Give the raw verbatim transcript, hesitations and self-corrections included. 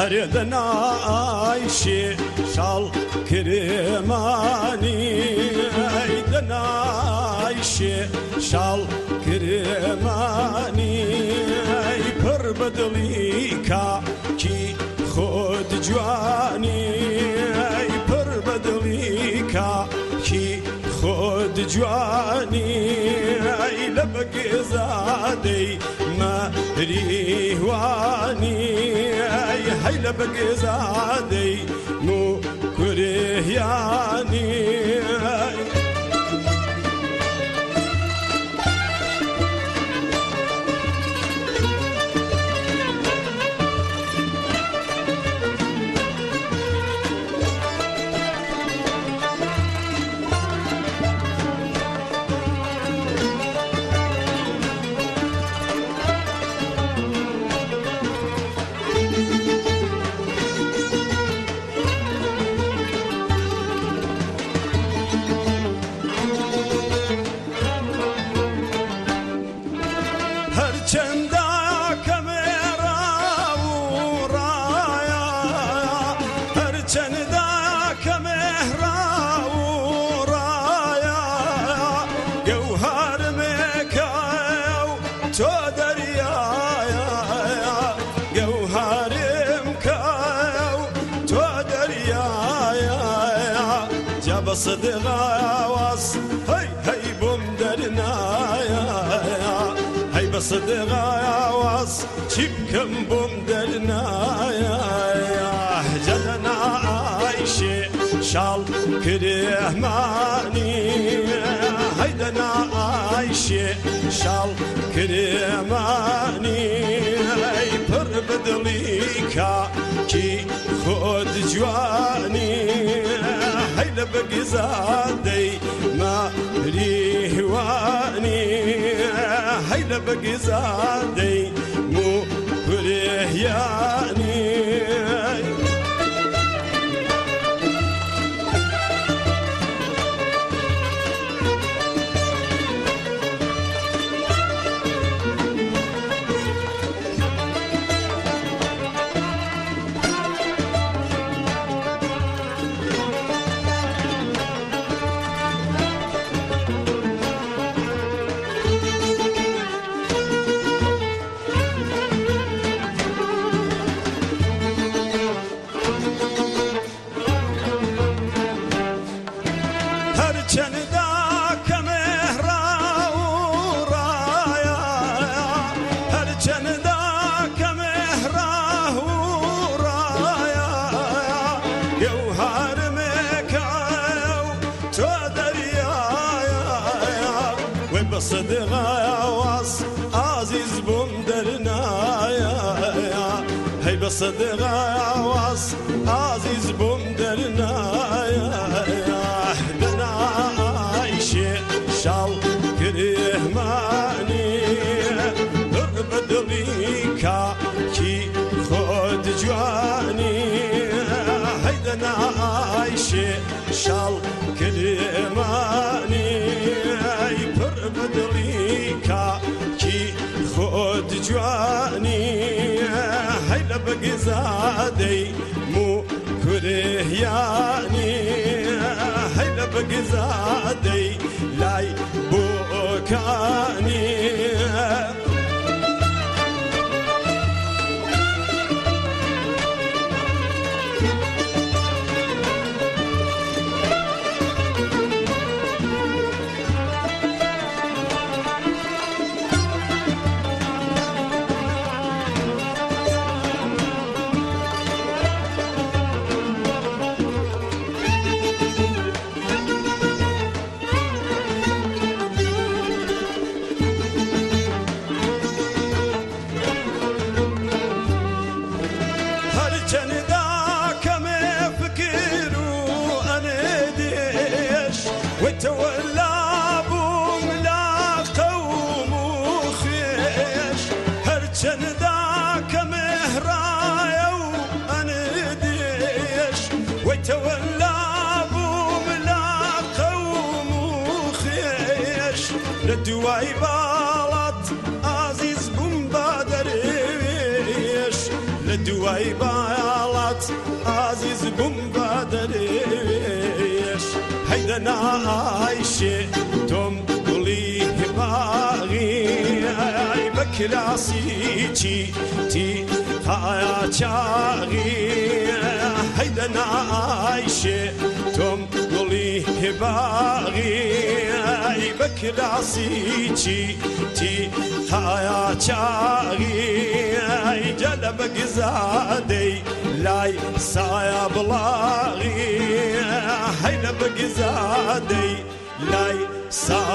هردنايشي شال كرماني هردنايشي شال كرماني پر بدليكا كي خود جواني پر بدليكا كي خود جواني لبقي زادي ما ريواني هاي لبقي زادي مو كرهياني صدقا واس هاي هاي بوم درنايا هاي بصدقا واس شبكم بوم درنايا جدنا عايشي شال كرهماني هيدنا عايشي شال كرهماني هاي پر بدليكا كي خود جواني هاي لبقي زادي ما ريواني هاي لبقي زادي مو كرهياني صدقا واس عزيز بوم درنايا هاي بصدقا واس عزيز بوم درنايا دنا عايشي شال كرهماني بدليكا كي خود جواني هاي دنا عايشي شال كرهماني بدليكا كي خود جواني هاي لبقي زادي مو كرهياني هاي لبقي زادي لاي بوكاني لدواي بالات عزيز بوم بادريش لدواي بالات بالات عزيز بوم بدريش هيدا نايشي توم قولي باغي بكراسي تي تي هايا چاغي هيدا نايشي توم قولي باغي بكراسي تي تي هايا چاغي جلب قزادي لاي سايا بلاغي هيدا بقزادي لاي سايا